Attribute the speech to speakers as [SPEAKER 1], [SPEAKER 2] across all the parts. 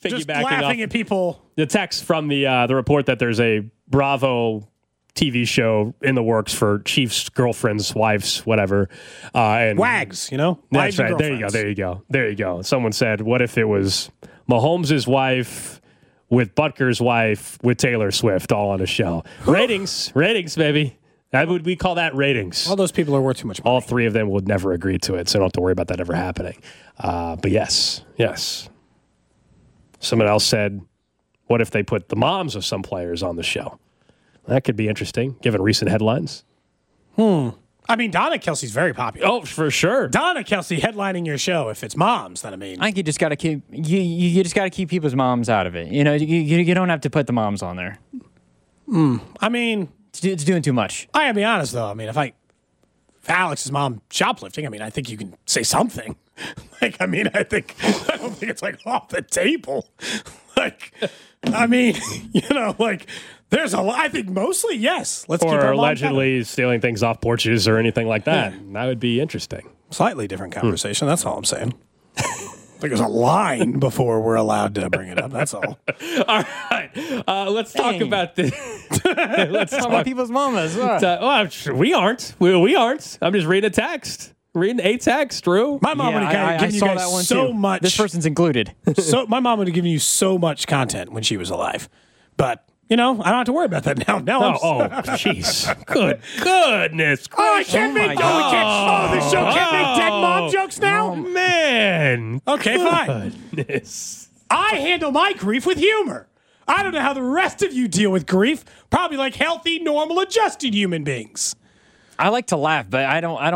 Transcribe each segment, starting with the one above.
[SPEAKER 1] Just laughing at people.
[SPEAKER 2] The text from the report that there's a Bravo TV show in the works for Chiefs' girlfriends, wives, whatever. And
[SPEAKER 1] Wags,
[SPEAKER 2] That's
[SPEAKER 1] wives and
[SPEAKER 2] right. There you go. Someone said, what if it was Mahomes' wife with Butker's wife with Taylor Swift all on a show? Ratings, baby. We call that ratings.
[SPEAKER 1] All those people are worth too much money.
[SPEAKER 2] All three of them would never agree to it, so don't have to worry about that ever happening. But yes. Someone else said, what if they put the moms of some players on the show? That could be interesting, given recent headlines.
[SPEAKER 1] I mean, Donna Kelsey's very popular.
[SPEAKER 2] Oh, for sure.
[SPEAKER 1] Donna Kelsey headlining your show. If it's moms, then I
[SPEAKER 3] think you just got to keep you just got to keep people's moms out of it. You don't have to put the moms on there.
[SPEAKER 1] I mean,
[SPEAKER 3] it's doing too much.
[SPEAKER 1] I gotta be honest though. I mean, if Alex's mom shoplifting, I think you can say something. I don't think it's off the table. There's I think mosely yes. Let's keep our
[SPEAKER 2] allegedly stealing things off porches or anything like that. Yeah. That would be interesting.
[SPEAKER 1] Slightly different conversation. That's all I'm saying. There's a line before we're allowed to bring it up. That's all.
[SPEAKER 2] All right. Let's talk about this.
[SPEAKER 3] Let's talk about people's mamas.
[SPEAKER 2] We aren't. We aren't. I'm just reading a text. Reading a text, Drew.
[SPEAKER 1] My mom would have given you guys so much.
[SPEAKER 3] This person's included.
[SPEAKER 1] So my mom would have given you so much content when she was alive. But, I don't have to worry about that now.
[SPEAKER 2] Jeez. Goodness.
[SPEAKER 1] I can't make this show can't make dead mom jokes now?
[SPEAKER 2] Oh, man.
[SPEAKER 1] Okay, fine. I handle my grief with humor. I don't know how the rest of you deal with grief. Probably like healthy, normal, adjusted human beings.
[SPEAKER 3] I like to laugh, but I don't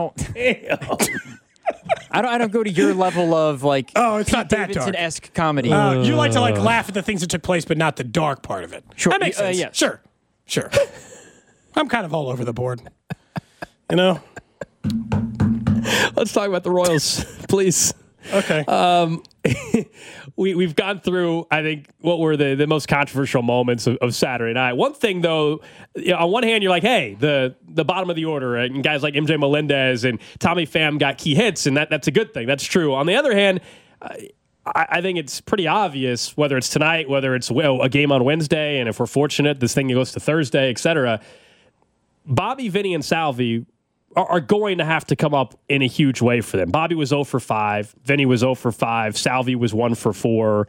[SPEAKER 3] I don't go to your level of
[SPEAKER 1] it's not that
[SPEAKER 3] Davidson-esque comedy.
[SPEAKER 1] You like to laugh at the things that took place, but not the dark part of it.
[SPEAKER 3] Sure.
[SPEAKER 1] That makes sense.
[SPEAKER 3] Yes.
[SPEAKER 1] Sure. I'm kind of all over the board. Let's
[SPEAKER 2] talk about the Royals, please.
[SPEAKER 1] Okay.
[SPEAKER 2] We've gone through, I think, what were the most controversial moments of Saturday night. One thing, though, on one hand, you're like, hey, the bottom of the order, and guys like MJ Melendez and Tommy Pham got key hits, and that's a good thing. That's true. On the other hand, I think it's pretty obvious, whether it's tonight, whether it's a game on Wednesday, and if we're fortunate, this thing goes to Thursday, et cetera, Bobby, Vinny, and Salvi are going to have to come up in a huge way for them. Bobby was 0 for 5. Vinny was 0 for 5. Salvi was 1 for 4.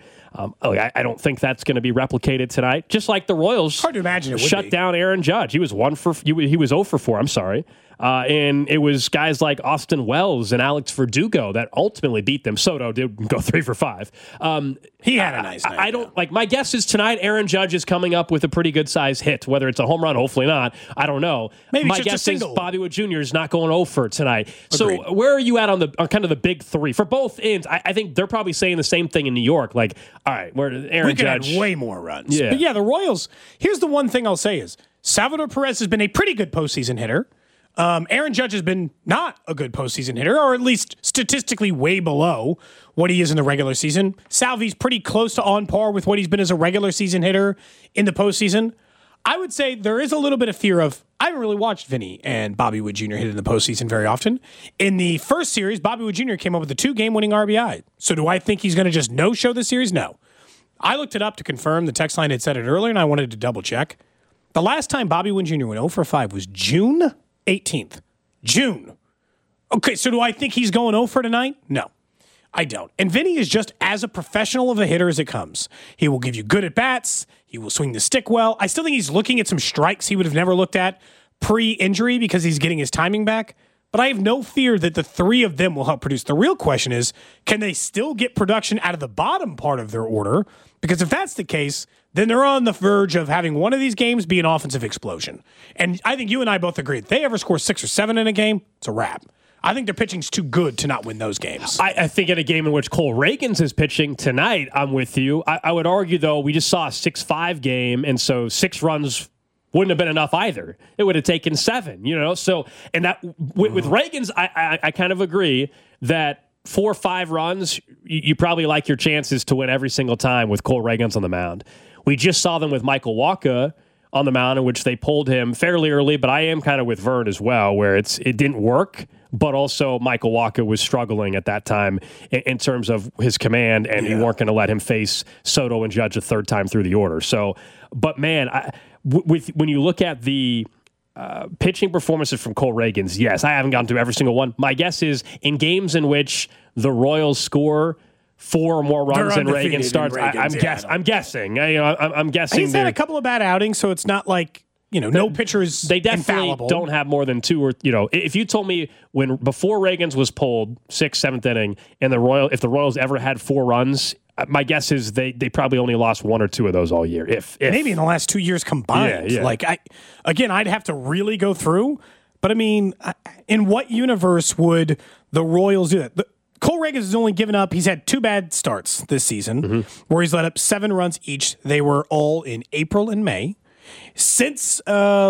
[SPEAKER 2] I don't think that's going to be replicated tonight. Just like the Royals,
[SPEAKER 1] hard to imagine it would
[SPEAKER 2] shut down Aaron Judge. He was 0 for 4. I'm sorry. And it was guys like Austin Wells and Alex Verdugo that ultimately beat them. Soto did go 3 for 5.
[SPEAKER 1] He had a nice night.
[SPEAKER 2] I don't my guess is tonight Aaron Judge is coming up with a pretty good size hit. Whether it's a home run, hopefully not. I don't know.
[SPEAKER 1] Maybe
[SPEAKER 2] my
[SPEAKER 1] just
[SPEAKER 2] guess
[SPEAKER 1] a single.
[SPEAKER 2] is Bobby Wood Jr. is not going 0 for tonight.
[SPEAKER 1] Agreed.
[SPEAKER 2] So where are you at on kind of the big three for both ends? I think they're probably saying the same thing in New York. All right, where Aaron Judge
[SPEAKER 1] had way more runs.
[SPEAKER 2] Yeah.
[SPEAKER 1] But the Royals. Here's the one thing I'll say is Salvador Perez has been a pretty good postseason hitter. Aaron Judge has been not a good postseason hitter, or at least statistically way below what he is in the regular season. Salvi's pretty close to on par with what he's been as a regular season hitter in the postseason. I would say there is a little bit of fear of, I haven't really watched Vinny and Bobby Wood Jr. hit in the postseason very often. In the first series, Bobby Wood Jr. came up with a 2-game winning RBI. So do I think he's going to just no-show the series? No. I looked it up to confirm. The text line had said it earlier, and I wanted to double-check. The last time Bobby Wood Jr. went 0 for 5 was June 18th. June. Okay, so do I think he's going 0 for tonight? No, I don't. And Vinny is just as a professional of a hitter as it comes. He will give you good at-bats. He will swing the stick well. I still think he's looking at some strikes he would have never looked at pre-injury because he's getting his timing back. But I have no fear that the three of them will help produce. The real question is, can they still get production out of the bottom part of their order? Because if that's the case, then they're on the verge of having one of these games be an offensive explosion. And I think you and I both agree, if they ever score 6 or 7 in a game, it's a wrap. I think their pitching's too good to not win those games.
[SPEAKER 2] I think in a game in which Cole Reagans is pitching tonight, I'm with you. I would argue, though, we just saw a 6-5 game, and so 6 runs wouldn't have been enough either. It would have taken 7, So, and that with Reagans, I kind of agree that 4 or 5 runs, you probably like your chances to win every single time with Cole Reagans on the mound. We just saw them with Michael Wacha on the mound in which they pulled him fairly early, but I am kind of with Vern as well, where it didn't work, but also Michael Wacha was struggling at that time in terms of his command, and you weren't going to let him face Soto and Judge a third time through the order. So, but man, when you look at the pitching performances from Cole Ragans, yes, I haven't gotten through every single one. My guess is in games in which the Royals score 4 or more runs than Reagan starts. I'm guessing. I'm guessing.
[SPEAKER 1] He's had a couple of bad outings, so it's not like no pitcher is
[SPEAKER 2] They definitely
[SPEAKER 1] infallible.
[SPEAKER 2] don't have more than 2 or If you told me before Reagan's was pulled 6th, 7th inning, and if the Royals ever had 4 runs, my guess is they probably only lost 1 or 2 of those all year. If
[SPEAKER 1] maybe in the last 2 years combined.
[SPEAKER 2] Yeah.
[SPEAKER 1] Like I'd have to really go through. But I mean, in what universe would the Royals do that? Cole Ragans has only given up. He's had 2 bad starts this season, where he's let up 7 runs each. They were all in April and May. Since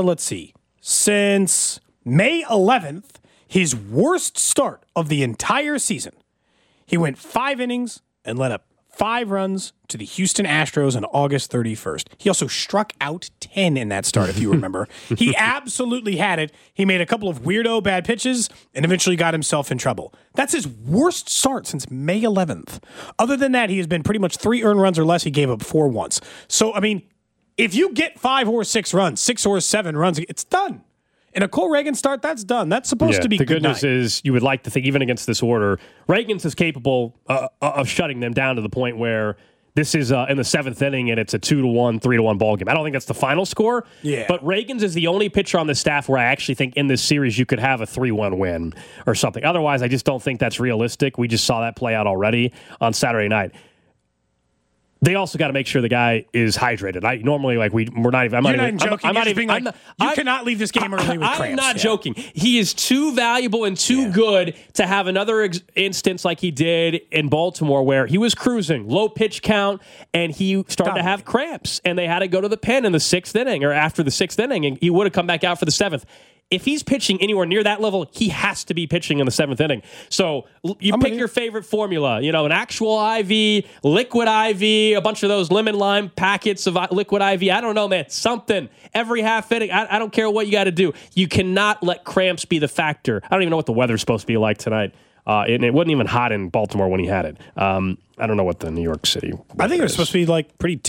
[SPEAKER 1] since May 11th, his worst start of the entire season. He went 5 innings and let up 5 runs to the Houston Astros on August 31st. He also struck out 10 in that start, if you remember. He absolutely had it. He made a couple of weirdo bad pitches and eventually got himself in trouble. That's his worst start since May 11th. Other than that, he has been pretty much 3 earned runs or less. He gave up 4 once. So, I mean, if you get 5 or 6 runs, 6 or 7 runs, it's done. In a Cole Ragans start, that's done. That's supposed to be
[SPEAKER 2] the
[SPEAKER 1] good
[SPEAKER 2] news is you would like to think, even against this order, Ragans is capable of shutting them down to the point where this is in the 7th inning and it's a 2-1, 3-1 ball game. I don't think that's the final score.
[SPEAKER 1] Yeah.
[SPEAKER 2] But Ragans is the only pitcher on the staff where I actually think in this series you could have a 3-1 win or something. Otherwise, I just don't think that's realistic. We just saw that play out already on Saturday night. They also got to make sure the guy is hydrated. We're not even.
[SPEAKER 1] You're not joking. You cannot leave this game early with cramps.
[SPEAKER 2] I'm not joking. He is too valuable and too good to have another instance like he did in Baltimore, where he was cruising, low pitch count, and he started to have cramps, and they had to go to the pen in the 6th inning or after the 6th inning, and he would have come back out for the 7th. If he's pitching anywhere near that level, he has to be pitching in the 7th inning. So you pick your favorite formula, an actual IV, liquid IV, a bunch of those lemon lime packets of liquid IV. I don't know, man. Something every half inning. I don't care what you got to do. You cannot let cramps be the factor. I don't even know what the weather's supposed to be like tonight. And it wasn't even hot in Baltimore when he had it. I don't know what the New York City.
[SPEAKER 1] I think it was supposed to be like pretty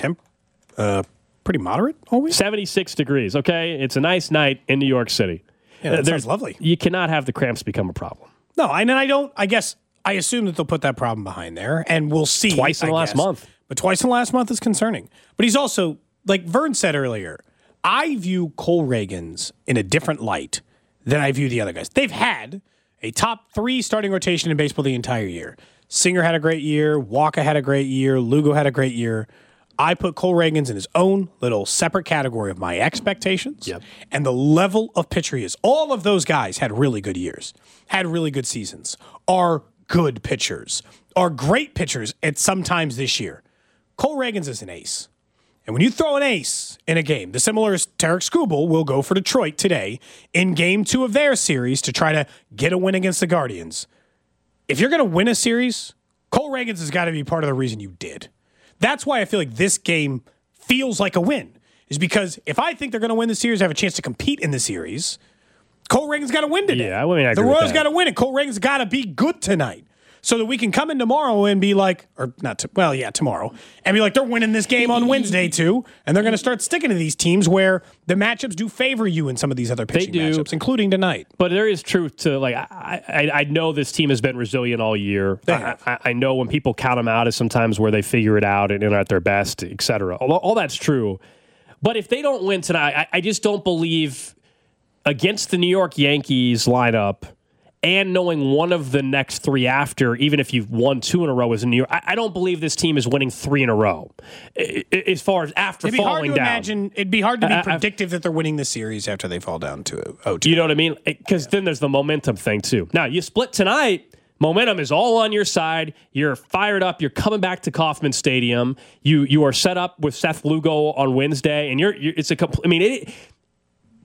[SPEAKER 1] moderate always.
[SPEAKER 2] 76 degrees. Okay, it's a nice night in New York City.
[SPEAKER 1] Yeah, that sounds lovely.
[SPEAKER 2] You cannot have the cramps become a problem.
[SPEAKER 1] No, I don't. I guess I assume that they'll put that problem behind there, and we'll see.
[SPEAKER 2] Twice in the last month.
[SPEAKER 1] But twice in the last month is concerning. But he's also, like Vern said earlier, I view Cole Ragans in a different light than I view the other guys. They've had a top 3 starting rotation in baseball the entire year. Singer had a great year. Wacha had a great year. Lugo had a great year. I put Cole Ragans in his own little separate category of my expectations and the level of pitcher he is. All of those guys had really good years, had really good seasons, are good pitchers, are great pitchers at sometimes this year. Cole Ragans is an ace. And when you throw an ace in a game, the similar as Tarek Skubal will go for Detroit today in game 2 of their series to try to get a win against the Guardians. If you're going to win a series, Cole Ragans has got to be part of the reason you did. That's why I feel like this game feels like a win, is because if I think they're going to win the series, have a chance to compete in the series, Cole Ragans got to win today.
[SPEAKER 2] Yeah, I agree
[SPEAKER 1] the
[SPEAKER 2] with
[SPEAKER 1] Royals
[SPEAKER 2] that.
[SPEAKER 1] got to win, and Cole Ragans got to be good tonight so that we can come in tomorrow and be like, tomorrow, and be like, they're winning this game on Wednesday too, and they're going to start sticking to these teams where the matchups do favor you in some of these other pitching matchups, including tonight.
[SPEAKER 2] But there is truth to, I know this team has been resilient all year. I know when people count them out is sometimes where they figure it out and are at their best, et cetera. All that's true. But if they don't win tonight, I just don't believe against the New York Yankees lineup and knowing one of the next 3 after, even if you've won 2 in a row as in New York, I don't believe this team is winning 3 in a row. As far as after falling down.
[SPEAKER 1] It'd be hard to be predictive that they're winning the series after they fall down to 0-2.
[SPEAKER 2] You know what I mean? Because then there's the momentum thing too. Now, you split tonight, momentum is all on your side. You're fired up. You're coming back to Kauffman Stadium. You are set up with Seth Lugo on Wednesday, and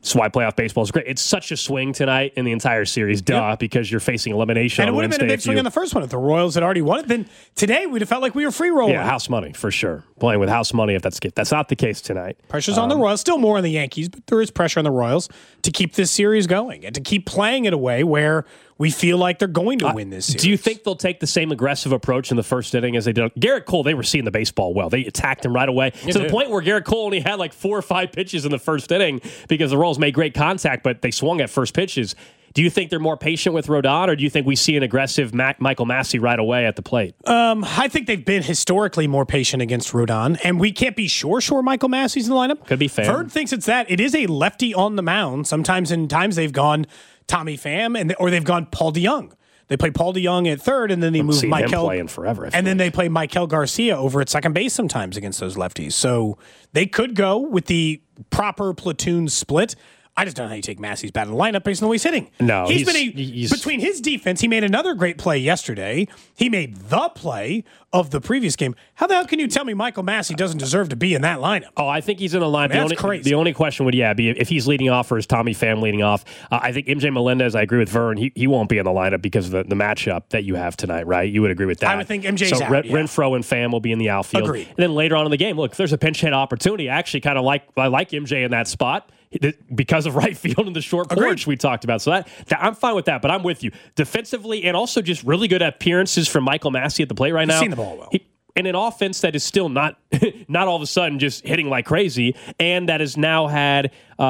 [SPEAKER 2] That's why playoff baseball is great. It's such a swing tonight in the entire series, because you're facing elimination.
[SPEAKER 1] And it
[SPEAKER 2] on
[SPEAKER 1] would have been a
[SPEAKER 2] Wednesday
[SPEAKER 1] big swing on the first one if the Royals had already won it. Then today we'd have felt like we were free rolling.
[SPEAKER 2] Yeah, house money for sure. Playing with house money if that's not the case tonight.
[SPEAKER 1] Pressure's on the Royals, still more on the Yankees, but there is pressure on the Royals to keep this series going and to keep playing it away where we feel like they're going to win this series.
[SPEAKER 2] Do you think they'll take the same aggressive approach in the first inning as they did? Garrett Cole, they were seeing the baseball well. They attacked him right away to the point where Garrett Cole only had like 4 or 5 pitches in the first inning because the Royals made great contact, but they swung at first pitches. Do you think they're more patient with Rodon, or do you think we see an aggressive Michael Massey right away at the plate?
[SPEAKER 1] I think they've been historically more patient against Rodon, and we can't be sure Michael Massey's in the lineup.
[SPEAKER 2] Could be Pham.
[SPEAKER 1] Vern thinks it's that. It is a lefty on the mound. Sometimes they've gone Tommy Pham, or they've gone Paul DeJong. They play Paul DeJong at third, and then they move Michael.
[SPEAKER 2] Playing forever,
[SPEAKER 1] and then they play Michael Garcia over at second base sometimes against those lefties. So they could go with the proper platoon split. I just don't know how you take Massey's bat in the lineup based on the way he's hitting.
[SPEAKER 2] No,
[SPEAKER 1] he's between his defense, he made another great play yesterday. He made the play of the previous game. How the hell can you tell me Michael Massey doesn't deserve to be in that lineup?
[SPEAKER 2] Oh, I think he's in the lineup.
[SPEAKER 1] That's crazy.
[SPEAKER 2] The only question would, be if he's leading off or is Tommy Pham leading off. I think MJ Melendez, I agree with Vern, he won't be in the lineup because of the matchup that you have tonight, right? You would agree with that.
[SPEAKER 1] I would think MJ's out.
[SPEAKER 2] Renfroe and Pham will be in the outfield.
[SPEAKER 1] Agreed.
[SPEAKER 2] And then later on in the game, look, if there's a pinch hit opportunity, I actually kind of like MJ in that spot because of right field and the short porch we talked about. So that I'm fine with that, but I'm with you. Defensively and also just really good appearances from Michael Massey at the plate right now.
[SPEAKER 1] He's seen the ball well.
[SPEAKER 2] And an offense that is still not all of a sudden just hitting like crazy, and that has now had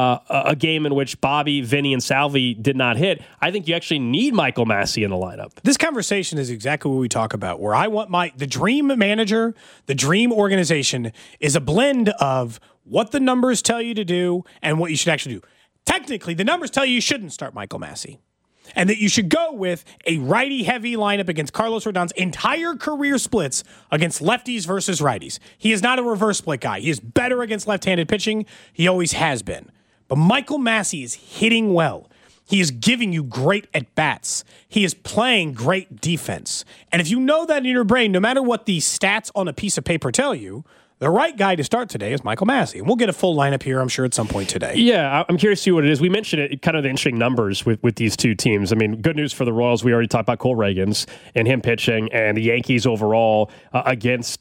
[SPEAKER 2] a game in which Bobby, Vinny, and Salvi did not hit. I think you actually need Michael Massey in the lineup.
[SPEAKER 1] This conversation is exactly what we talk about, where I want the dream manager, the dream organization is a blend of what the numbers tell you to do and what you should actually do. Technically, the numbers tell you shouldn't start Michael Massey, and that you should go with a righty-heavy lineup against Carlos Rodon's entire career splits against lefties versus righties. He is not a reverse split guy. He is better against left-handed pitching. He always has been. But Michael Massey is hitting well. He is giving you great at-bats. He is playing great defense. And if you know that in your brain, no matter what the stats on a piece of paper tell you, the right guy to start today is Michael Massey. And we'll get a full lineup here, I'm sure, at some point today.
[SPEAKER 2] Yeah, I'm curious to see what it is. We mentioned it, kind of the interesting numbers with these two teams. I mean, good news for the Royals. We already talked about Cole Reagans and him pitching, and the Yankees overall against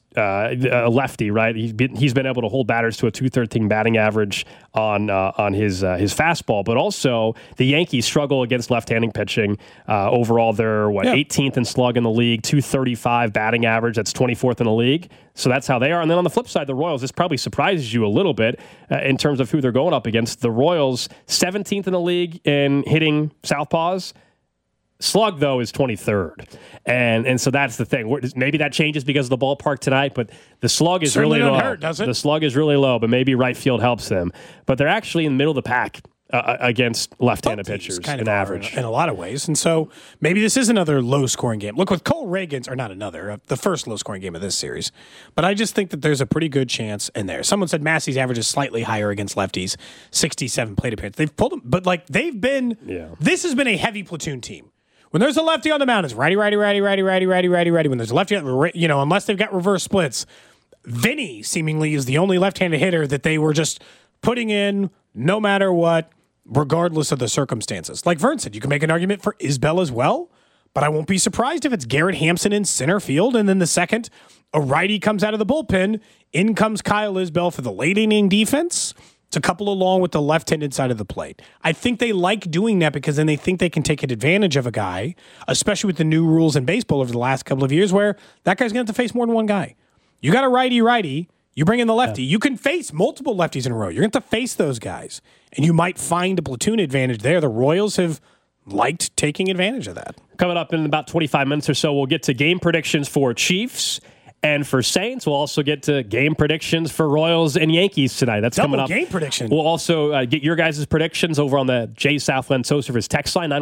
[SPEAKER 2] a lefty, right? He's been able to hold batters to a .213 batting average on his fastball, but also the Yankees struggle against left-handing pitching. Overall, they're 18th in slug in the league, .235 batting average. That's 24th in the league. So that's how they are. And then on the flip side, the Royals, this probably surprises you a little bit in terms of who they're going up against. The Royals, 17th in the league in hitting southpaws. Slug, though, is 23rd. And so that's the thing. Maybe that changes because of the ballpark tonight, but the slug is
[SPEAKER 1] Certainly
[SPEAKER 2] really low.
[SPEAKER 1] Hurt, does it?
[SPEAKER 2] The slug is really low, but maybe right field helps them. But they're actually in the middle of the pack against left-handed pitchers
[SPEAKER 1] kind
[SPEAKER 2] in
[SPEAKER 1] of
[SPEAKER 2] average.
[SPEAKER 1] In a lot of ways. And so maybe this is another low-scoring game. Look, with Cole Reagans, or not another, the first low-scoring game of this series. But I just think that there's a pretty good chance in there. Someone said Massey's average is slightly higher against lefties, 67 plate appearances. They've pulled them, but they've been, this has been a heavy platoon team. When there's a lefty on the mound, it's righty, righty, righty, righty, righty, righty, righty, righty. When there's a lefty, unless they've got reverse splits, Vinny seemingly is the only left-handed hitter that they were just putting in no matter what, regardless of the circumstances. Like Vern said, you can make an argument for Isbell as well, but I won't be surprised if it's Garrett Hampson in center field, and then the second a righty comes out of the bullpen, in comes Kyle Isbell for the late inning defense to couple along with the left-handed side of the plate. I think they like doing that because then they think they can take advantage of a guy, especially with the new rules in baseball over the last couple of years where that guy's going to have to face more than one guy. You got a righty-righty, you bring in the lefty. You can face multiple lefties in a row. You're going to have to face those guys, and you might find a platoon advantage there. The Royals have liked taking advantage of that.
[SPEAKER 2] Coming up in about 25 minutes or so, we'll get to game predictions for Chiefs and for Saints. We'll also get to game predictions for Royals and Yankees tonight. That's
[SPEAKER 1] Double
[SPEAKER 2] coming up.
[SPEAKER 1] Game prediction.
[SPEAKER 2] We'll also get your guys' predictions over on the Jay Southland Tow Service text line,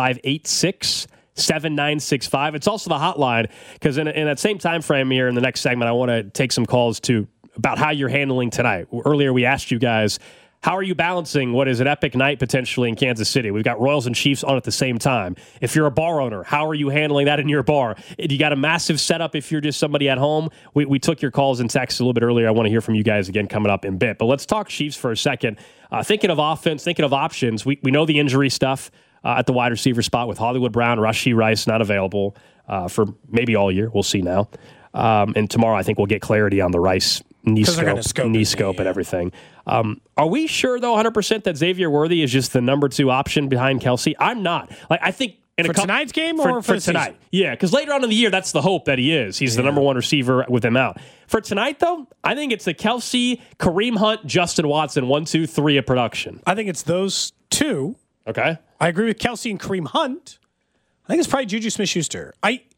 [SPEAKER 2] 913-586-7965. It's also the hotline because in that same time frame here in the next segment, I want to take some calls about how you're handling tonight. Earlier, we asked you guys, How are you balancing what is an epic night potentially in Kansas City? We've got Royals and Chiefs on at the same time. If you're a bar owner, how are you handling that in your bar? You got a massive setup if you're just somebody at home. We took your calls and texts a little bit earlier. I want to hear from you guys again coming up in a bit. But let's talk Chiefs for a second. Thinking of offense, thinking of options, we know the injury stuff at the wide receiver spot with Hollywood Brown, Rashee Rice not available for maybe all year. We'll see now. And tomorrow I think we'll get clarity on the Rice knee scope and everything. Are we sure, though, 100% that Xavier Worthy is just the number 2 option behind Kelce? I'm not. I think
[SPEAKER 1] for tonight's game or for
[SPEAKER 2] tonight?
[SPEAKER 1] Season?
[SPEAKER 2] Yeah, because later on in the year, that's the hope that he is. He's the number 1 receiver with him out. For tonight, though, I think it's the Kelce, Kareem Hunt, Justin Watson, 1, 2, 3 of production.
[SPEAKER 1] I think it's those 2.
[SPEAKER 2] Okay.
[SPEAKER 1] I agree with Kelce and Kareem Hunt. I think it's probably Juju Smith-Schuster.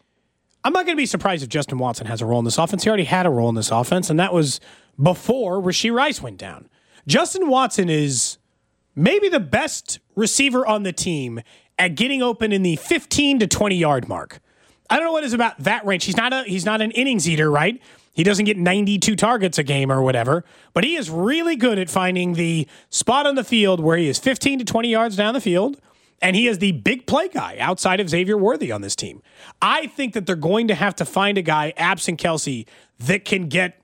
[SPEAKER 1] I'm not going to be surprised if Justin Watson has a role in this offense. He already had a role in this offense, and that was before Rashee Rice went down. Justin Watson is maybe the best receiver on the team at getting open in the 15 to 20 yard mark. I don't know what is about that range. He's not an innings eater, right? He doesn't get 92 targets a game or whatever, but he is really good at finding the spot on the field where he is 15 to 20 yards down the field. And he is the big play guy outside of Xavier Worthy on this team. I think that they're going to have to find a guy, absent Kelce, that can get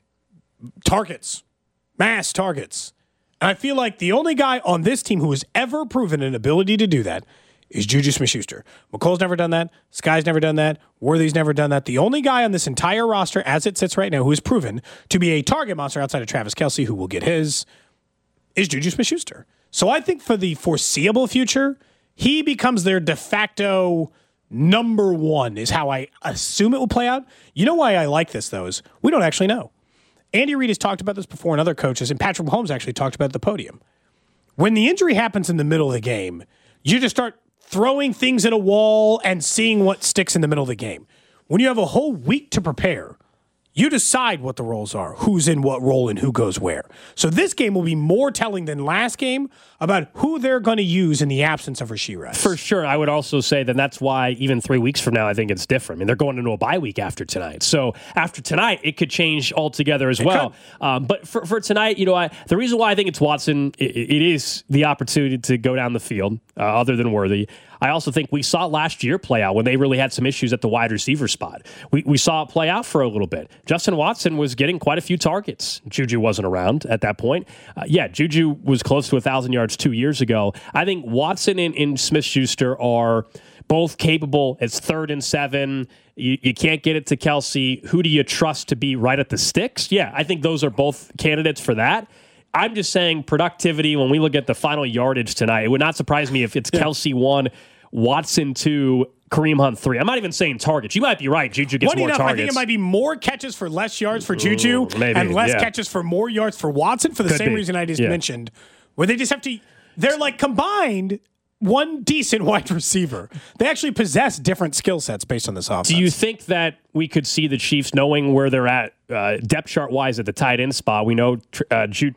[SPEAKER 1] targets, mass targets. And I feel like the only guy on this team who has ever proven an ability to do that is Juju Smith-Schuster. McColl's never done that. Sky's never done that. Worthy's never done that. The only guy on this entire roster, as it sits right now, who is proven to be a target monster outside of Travis Kelce, who will get his, is Juju Smith-Schuster. So I think for the foreseeable future, he becomes their de facto number 1 is how I assume it will play out. You know why I like this, though, is we don't actually know. Andy Reid has talked about this before and other coaches, and Patrick Mahomes actually talked about it at the podium. When the injury happens in the middle of the game, you just start throwing things at a wall and seeing what sticks in the middle of the game. When you have a whole week to prepare, you decide what the roles are, who's in what role and who goes where. So this game will be more telling than last game about who they're going to use in the absence of Rashee Rice.
[SPEAKER 2] For sure. I would also say that that's why even 3 weeks from now, I think it's different. I mean, they're going into a bye week after tonight. So after tonight, it could change altogether as well. But for tonight, the reason why I think it's Watson, it is the opportunity to go down the field other than Worthy. I also think we saw last year play out when they really had some issues at the wide receiver spot. We saw it play out for a little bit. Justin Watson was getting quite a few targets. Juju wasn't around at that point. Juju was close to 1,000 yards 2 years ago. I think Watson and Smith-Schuster are both capable. It's 3rd and 7. You can't get it to Kelce. Who do you trust to be right at the sticks? Yeah, I think those are both candidates for that. I'm just saying productivity, when we look at the final yardage tonight, it would not surprise me if it's Kelce 1, Watson 2, Kareem Hunt 3. I'm not even saying targets. You might be right. Juju gets more targets.
[SPEAKER 1] I think it might be more catches for less yards for Juju and less catches for more yards for Watson for the same reason I just mentioned, where they just have to – they're like combined one decent wide receiver. They actually possess different skill sets based on this offense.
[SPEAKER 2] Do you think that we could see the Chiefs knowing where they're at depth chart wise at the tight end spot? We know Jody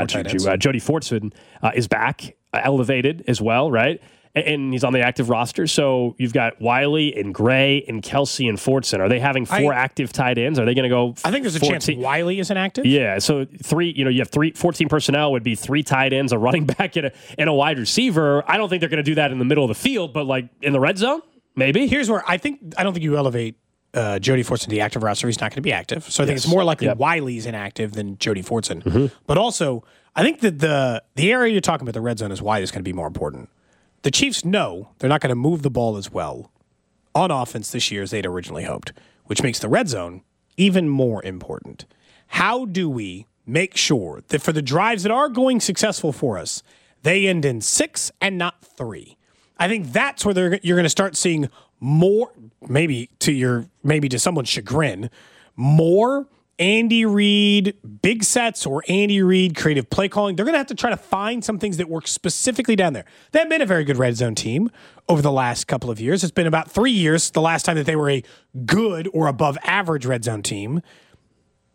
[SPEAKER 2] Fortson is back, elevated as well, right? And he's on the active roster. So you've got Wiley and Gray and Kelce and Fortson. Are they having 4 active tight ends? Are they going to go?
[SPEAKER 1] I think there's a chance Wiley isn't active.
[SPEAKER 2] Yeah. So 3, you have 14 personnel would be 3 tight ends, a running back, and a wide receiver. I don't think they're going to do that in the middle of the field, but like in the red zone, maybe.
[SPEAKER 1] Here's where I don't think you elevate Jody Fortson to the active roster. He's not going to be active. So I think it's more likely Wiley's inactive than Jody Fortson. Mm-hmm. But also, I think that the area you're talking about, the red zone, is why it's going to be more important. The Chiefs know they're not going to move the ball as well on offense this year as they'd originally hoped, which makes the red zone even more important. How do we make sure that for the drives that are going successful for us, they end in 6 and not 3? I think that's where you're going to start seeing more, maybe to someone's chagrin, more Andy Reid big sets or Andy Reid creative play calling. They're going to have to try to find some things that work specifically down there. They haven't been a very good red zone team over the last couple of years. It's been about 3 years the last time that they were a good or above average red zone team.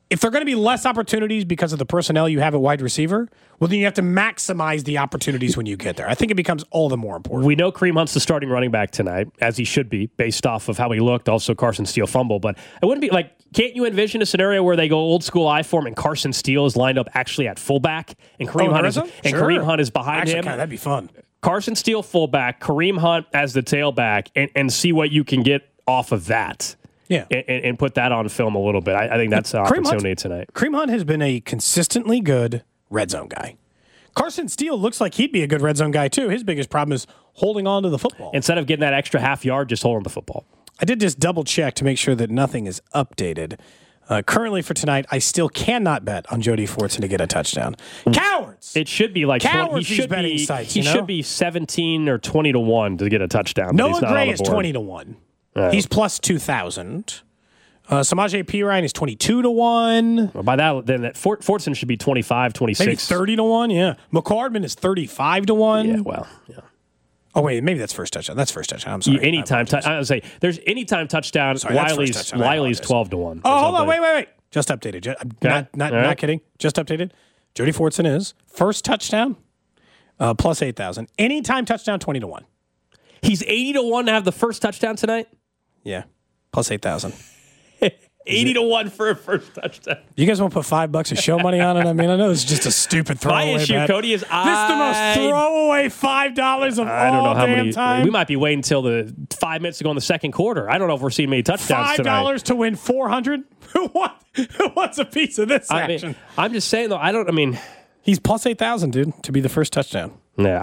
[SPEAKER 1] if there are going to be less opportunities because of the personnel you have at wide receiver, well, then you have to maximize the opportunities when you get there. I think it becomes all the more important.
[SPEAKER 2] We know Kareem Hunt's the starting running back tonight, as he should be, based off of how he looked. Also, Carson Steele fumble. But it wouldn't be like, can't you envision a scenario where they go old school I form and Carson Steele is lined up actually at fullback and Kareem Hunt is behind him?
[SPEAKER 1] That'd be fun.
[SPEAKER 2] Carson Steele fullback, Kareem Hunt as the tailback, and see what you can get off of that.
[SPEAKER 1] Yeah.
[SPEAKER 2] And put that on film a little bit. I think that's an opportunity tonight.
[SPEAKER 1] Kareem Hunt has been a consistently good red zone guy. Carson Steele looks like he'd be a good red zone guy, too. His biggest problem is holding on to the football.
[SPEAKER 2] Instead of getting that extra half yard, just holding the football.
[SPEAKER 1] I did just double check to make sure that nothing is updated. Currently for tonight, I still cannot bet on Jody Fortson to get a touchdown. Cowards!
[SPEAKER 2] It should be like
[SPEAKER 1] Cowards,
[SPEAKER 2] he should
[SPEAKER 1] betting sites,
[SPEAKER 2] he should be 17 or 20 to 1 to get a touchdown.
[SPEAKER 1] Noah Gray is 20 to 1. He's plus 2,000. Samaje Perine is 22 to 1.
[SPEAKER 2] Well, by that, then Fortson should be 25, 26.
[SPEAKER 1] Maybe 30 to 1, yeah. McCardman is 35 to 1.
[SPEAKER 2] Yeah, well, yeah.
[SPEAKER 1] Oh, wait, maybe that's first touchdown. That's first touchdown. I'm sorry.
[SPEAKER 2] I would say there's anytime touchdown. Wiley's 12 to 1.
[SPEAKER 1] Oh, hold on. Wait. Just updated. Not kidding. Just updated. Jody Fortson is first touchdown plus 8,000. Anytime touchdown 20 to 1.
[SPEAKER 2] He's 80 to 1 to have the first touchdown tonight?
[SPEAKER 1] Yeah. Plus 8,000.
[SPEAKER 2] 80 to 1 for a first touchdown.
[SPEAKER 1] You guys want to put $5 of show money on it? I mean, I know it's just a stupid throwaway
[SPEAKER 2] My issue,
[SPEAKER 1] bet.
[SPEAKER 2] Cody, is
[SPEAKER 1] this is the most throwaway $5 of all damn time.
[SPEAKER 2] We might be waiting until the 5 minutes to go in the second quarter. I don't know if we're seeing many touchdowns tonight.
[SPEAKER 1] $5 to win 400? Who wants a piece of this action?
[SPEAKER 2] I'm just saying, though,
[SPEAKER 1] he's plus 8,000, dude, to be the first touchdown.
[SPEAKER 2] Yeah,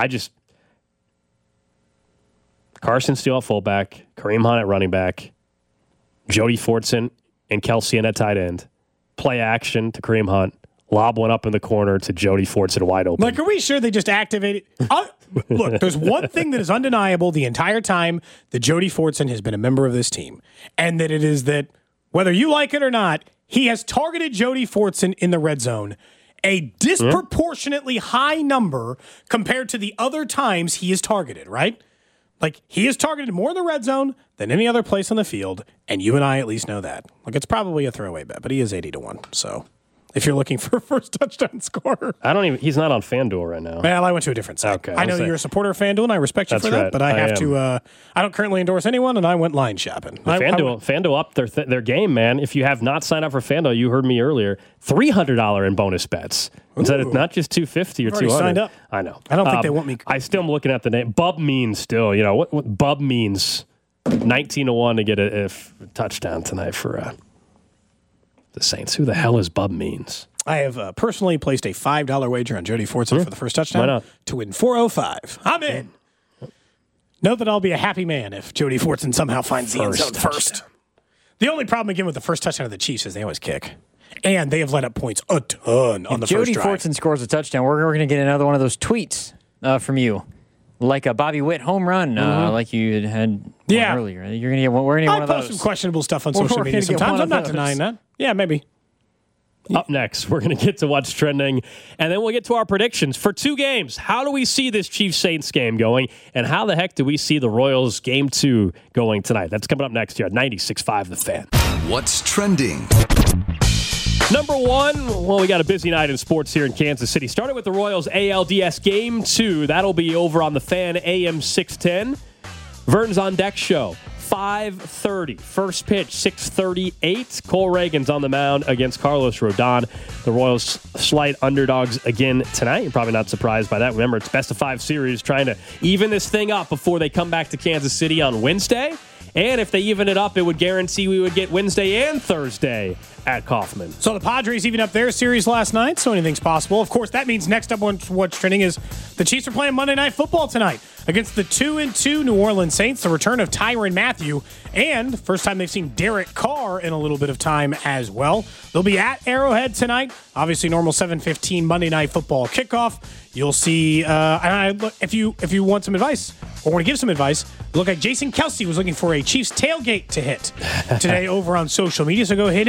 [SPEAKER 2] Carson Steele at fullback, Kareem Hunt at running back, Jody Fortson and Kelsey in at tight end. Play action to Kareem Hunt. Lob one up in the corner to Jody Fortson wide open.
[SPEAKER 1] Like, are we sure they just activated? Look, there's one thing that is undeniable the entire time that Jody Fortson has been a member of this team, and that it is that, whether you like it or not, he has targeted Jody Fortson in the red zone a disproportionately high number compared to the other times he is targeted, right? Like, he is targeted more in the red zone than any other place on the field, and you and I at least know that. Like, it's probably a throwaway bet, but he is 80 to 1. So, if you're looking for a first touchdown scorer.
[SPEAKER 2] He's not on FanDuel right now.
[SPEAKER 1] Well, I went to a different site. Okay, I know you're a supporter of FanDuel, and I respect you for that, but I have to, I don't currently endorse anyone, and I went line shopping.
[SPEAKER 2] FanDuel upped their game, man. If you have not signed up for FanDuel, you heard me earlier, $300 in bonus bets. Instead of not just $250 or $200.
[SPEAKER 1] Signed up.
[SPEAKER 2] I know.
[SPEAKER 1] I don't think they want me.
[SPEAKER 2] I still am looking at the name. Bub means still. You know what Bub means? 19 to 1 to get a touchdown tonight for the Saints. Who the hell is Bub means?
[SPEAKER 1] I have personally placed a $5 wager on Jody Fortson for the first touchdown to win $405. I'm in. Note that I'll be a happy man if Jody Fortson somehow finds the end zone first. The only problem again with the first touchdown of the Chiefs is they always kick. And they have let up points a ton on the first drive.
[SPEAKER 3] Jody Fortson scores a touchdown. We're going to get another one of those tweets from you. Like a Bobby Witt home run, like you had earlier. You're going to get one. We're going to get one of those.
[SPEAKER 1] I post some questionable stuff on social media sometimes. I'm not denying that. Yeah, maybe.
[SPEAKER 2] Up next, we're going to get to what's trending, and then we'll get to our predictions for 2 games. How do we see this Chiefs-Saints game going, and how the heck do we see the Royals Game 2 going tonight? That's coming up next here at 96.5 The Fan.
[SPEAKER 4] What's trending?
[SPEAKER 2] Number 1, well, we got a busy night in sports here in Kansas City. Started with the Royals ALDS Game 2. That'll be over on The Fan AM 610. Vern's on Deck show. 5:30. First pitch, 6:38. Cole Reagan's on the mound against Carlos Rodon. The Royals slight underdogs again tonight. You're probably not surprised by that. Remember, it's best of 5 series trying to even this thing up before they come back to Kansas City on Wednesday. And if they even it up, it would guarantee we would get Wednesday and Thursday at Kauffman.
[SPEAKER 1] So the Padres even up their series last night, so anything's possible. Of course, that means next up on what's trending is the Chiefs are playing Monday Night Football tonight against the 2-2 New Orleans Saints, the return of Tyrann Mathieu, and first time they've seen Derek Carr in a little bit of time as well. They'll be at Arrowhead tonight. Obviously, normal 7:15 Monday Night Football kickoff. You'll see, if you want some advice or want to give some advice, look like Jason Kelsey was looking for a Chiefs tailgate to hit today over on social media, so go hit him up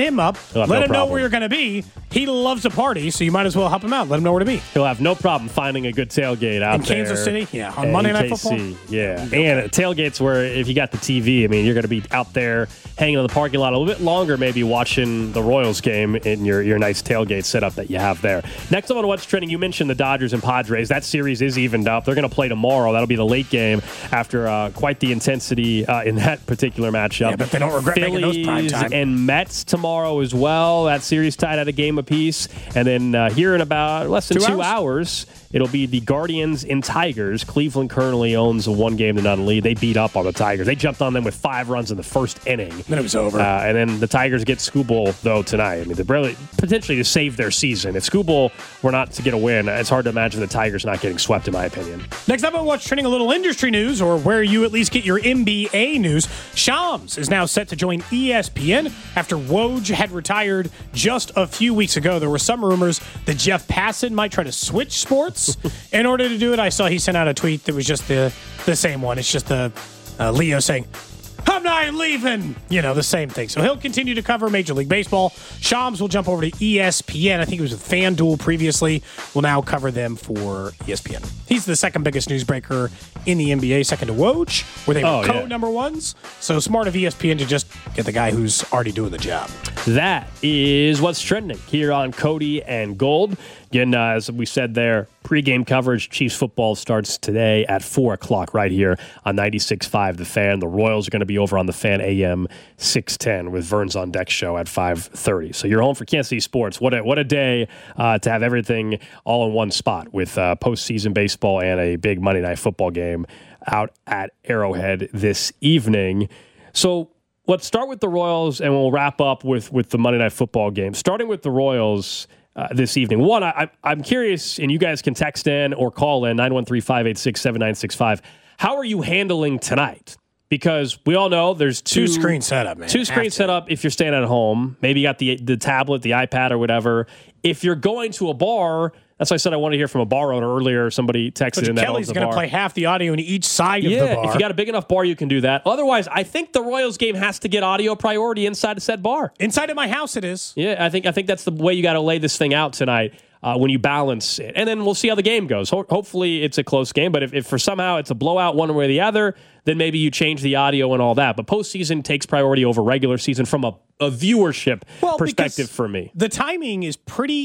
[SPEAKER 1] Let him know where you're going to be. He loves a party, so you might as well help him out. Let him know where to be.
[SPEAKER 2] He'll have no problem finding a good tailgate out there.
[SPEAKER 1] In Kansas City? Yeah, on Monday Night Football?
[SPEAKER 2] Yeah, and tailgates where if you got the TV, I mean, you're going to be out there hanging in the parking lot a little bit longer, maybe watching the Royals game in your nice tailgate setup that you have there. Next up on What's Trending, you mentioned the Dodgers and Padres. That series is evened up. They're going to play tomorrow. That'll be the late game after quite the intensity in that particular matchup.
[SPEAKER 1] Yeah, but they don't regret making those prime time.
[SPEAKER 2] And Mets tomorrow as well. That series tied at a game apiece. And then here in about less than 2 hours, it'll be the Guardians and Tigers. Cleveland currently owns a 1-0-0 lead. They beat up on the Tigers. They jumped on them with 5 runs in the first inning.
[SPEAKER 1] Then it was over.
[SPEAKER 2] And then the Tigers get Skubal, though, tonight. I mean, they're really potentially to save their season. If Skubal were not to get a win, it's hard to imagine the Tigers not getting swept, in my opinion.
[SPEAKER 1] Next up on What's Trending, a little industry news, or where you at least get your NBA news. Shams is now set to join ESPN after Woj had retired just a few weeks ago. There were some rumors that Jeff Passan might try to switch sports in order to do it. I saw he sent out a tweet that was just the same one. It's just the Leo saying, "I'm not leaving," the same thing. So he'll continue to cover Major League Baseball. Shams will jump over to ESPN. I think he was with FanDuel previously. Will now cover them for ESPN. He's the second biggest newsbreaker in the NBA, second to Woj, where they were co-number ones. So smart of ESPN to just get the guy who's already doing the job.
[SPEAKER 2] That is What's Trending here on Cody and Gold. Again, as we said there, pregame coverage, Chiefs football starts today at 4 o'clock right here on 96.5 The Fan. The Royals are going to be over on The Fan AM 610 with Vern's On Deck show at 5:30. So you're home for Kansas City sports. What a day to have everything all in one spot with postseason baseball and a big Monday Night Football game out at Arrowhead this evening. So let's start with the Royals, and we'll wrap up with the Monday Night Football game. Starting with the Royals this evening. One, I'm curious, and you guys can text in or call in 913-586-7965. How are you handling tonight? Because we all know there's
[SPEAKER 1] two-screen setup, man.
[SPEAKER 2] Two-screen setup if you're staying at home. Maybe you got the tablet, the iPad, or whatever. If you're going to a bar, that's why I said I wanted to hear from a bar owner earlier. Somebody texted in that
[SPEAKER 1] Kelly's going to play half the audio in each side of the bar.
[SPEAKER 2] If you got a big enough bar, you can do that. Otherwise, I think the Royals game has to get audio priority inside of said bar.
[SPEAKER 1] Inside of my house, it is.
[SPEAKER 2] Yeah, I think that's the way you got to lay this thing out tonight when you balance it. And then we'll see how the game goes. Hopefully, it's a close game. But if for somehow it's a blowout one way or the other, then maybe you change the audio and all that. But postseason takes priority over regular season from a viewership perspective for me.
[SPEAKER 1] The timing is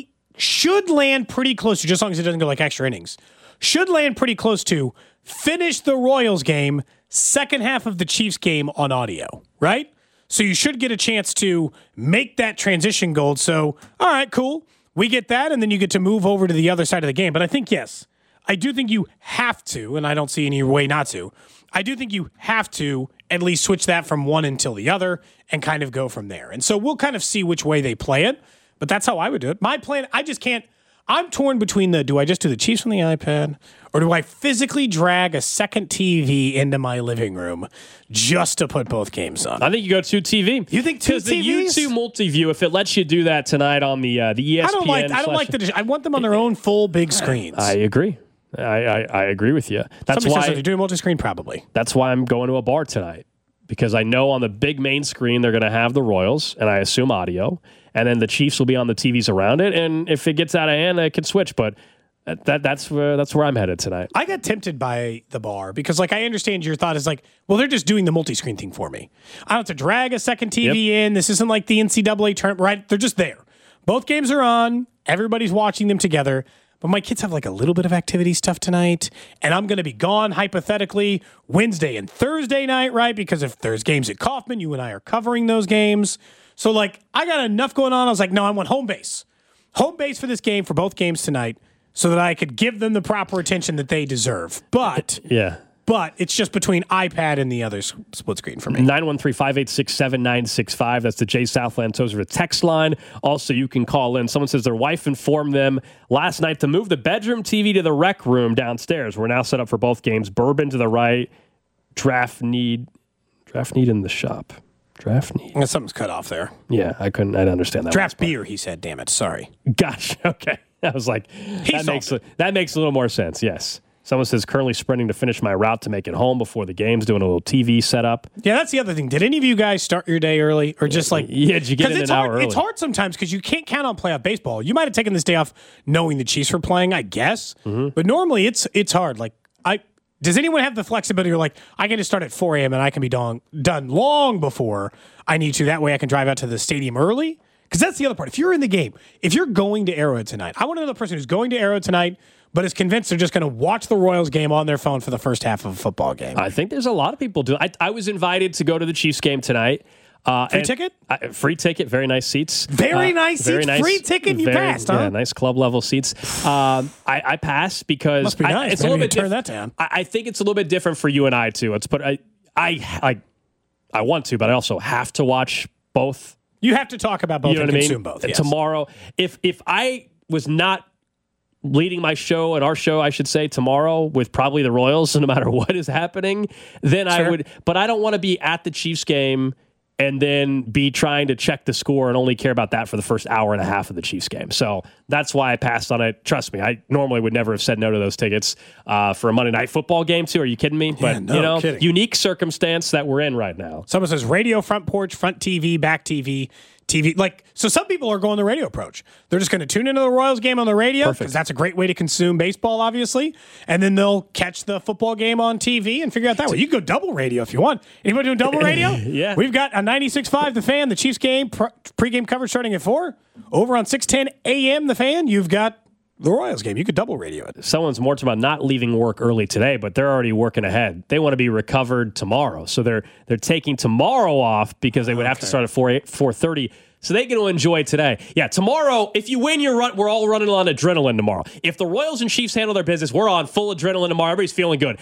[SPEAKER 1] should land pretty close to, just as long as it doesn't go like extra innings, should land pretty close to finish the Royals game, second half of the Chiefs game on audio, right? So you should get a chance to make that transition gold. So, all right, cool. We get that, and then you get to move over to the other side of the game. But I think, yes, I do think you have to, and I don't see any way not to. I do think you have to at least switch that from one until the other and kind of go from there. And so we'll kind of see which way they play it. But that's how I would do it. My plan, I just can't. I'm torn between do I just do the Chiefs on the iPad, or do I physically drag a second TV into my living room just to put both games on?
[SPEAKER 2] I think you go to TV.
[SPEAKER 1] You think two TVs?
[SPEAKER 2] The YouTube multi-view, if it lets you do that tonight on the ESPN.
[SPEAKER 1] I don't like I want them on their own full big screens.
[SPEAKER 2] I agree. I agree with you. That's
[SPEAKER 1] Somebody
[SPEAKER 2] why
[SPEAKER 1] says they're doing multi-screen, probably.
[SPEAKER 2] That's why I'm going to a bar tonight, because I know on the big main screen they're going to have the Royals, and I assume audio. And then the Chiefs will be on the TVs around it. And if it gets out of hand, it can switch. But that's where I'm headed tonight.
[SPEAKER 1] I got tempted by the bar because, I understand your thought is they're just doing the multi-screen thing for me. I don't have to drag a second TV in. This isn't like the NCAA tournament, right? They're just there. Both games are on. Everybody's watching them together. But my kids have a little bit of activity stuff tonight. And I'm going to be gone, hypothetically, Wednesday and Thursday night, right? Because if there's games at Kauffman, you and I are covering those games. So, I got enough going on. I was like, no, I want home base. Home base for this game, for both games tonight, so that I could give them the proper attention that they deserve. But it's just between iPad and the other split screen for me.
[SPEAKER 2] 913-586-7965. That's the Jay Southland Tozer text line. Also, you can call in. Someone says their wife informed them last night to move the bedroom TV to the rec room downstairs. We're now set up for both games. Bourbon to the right. Draft need in the shop. Draft need.
[SPEAKER 1] Something's cut off there.
[SPEAKER 2] Yeah, I didn't understand that.
[SPEAKER 1] Draft beer, he said. Damn it. Sorry.
[SPEAKER 2] Gotcha. Okay. I was like, that makes a little more sense. Yes. Someone says, currently sprinting to finish my route to make it home before the games, doing a little TV setup.
[SPEAKER 1] Yeah, that's the other thing. Did any of you guys start your day early or just like...
[SPEAKER 2] Yeah, did you get in an hour early?
[SPEAKER 1] It's hard sometimes because you can't count on playoff baseball. You might have taken this day off knowing the Chiefs were playing, I guess. But normally it's hard. Like, does anyone have the flexibility or like, I can just start at 4 a.m. and I can be done long before I need to. That way I can drive out to the stadium early. Because that's the other part. If you're in the game, if you're going to Arrowhead tonight, I want to know the person who's going to Arrowhead tonight but is convinced they're just going to watch the Royals game on their phone for the first half of a football game.
[SPEAKER 2] I think there's a lot of people do. I was invited to go to the Chiefs game tonight.
[SPEAKER 1] Free ticket?
[SPEAKER 2] Free ticket, very nice seats.
[SPEAKER 1] Very nice seats, free ticket, you passed, huh?
[SPEAKER 2] Yeah, nice club level seats. I passed because...
[SPEAKER 1] Must be nice.
[SPEAKER 2] It's a little bit
[SPEAKER 1] turn that down.
[SPEAKER 2] I think it's a little bit different for you and I, too. I want to, but I also have to watch both.
[SPEAKER 1] You have to talk about both and consume both. Yes.
[SPEAKER 2] Tomorrow, if I was not leading my show and our show, I should say, tomorrow with probably the Royals, no matter what is happening, then I would. But I don't want to be at the Chiefs game and then be trying to check the score and only care about that for the first hour and a half of the Chiefs game. So that's why I passed on it. Trust me, I normally would never have said no to those tickets for a Monday Night Football game, too. Are you kidding me?
[SPEAKER 1] Yeah,
[SPEAKER 2] but,
[SPEAKER 1] kidding.
[SPEAKER 2] Unique circumstance that we're in right now.
[SPEAKER 1] Someone says radio, front porch, front TV, back TV. So some people are going the radio approach. They're just going to tune into the Royals game on the radio because that's a great way to consume baseball, obviously. And then they'll catch the football game on TV and figure out that way. You can go double radio if you want. Anybody doing double radio?
[SPEAKER 2] Yeah.
[SPEAKER 1] We've got a 96.5 The Fan, the Chiefs game, pregame coverage starting at 4. Over on 610 AM The Fan, you've got the Royals game. You could double radio it.
[SPEAKER 2] Someone's more talking about not leaving work early today, but they're already working ahead. They want to be recovered tomorrow. So they're taking tomorrow off because they would have to start at 4:30. So they get to enjoy today. Yeah, tomorrow, if you win, we're all running on adrenaline tomorrow. If the Royals and Chiefs handle their business, we're on full adrenaline tomorrow. Everybody's feeling good.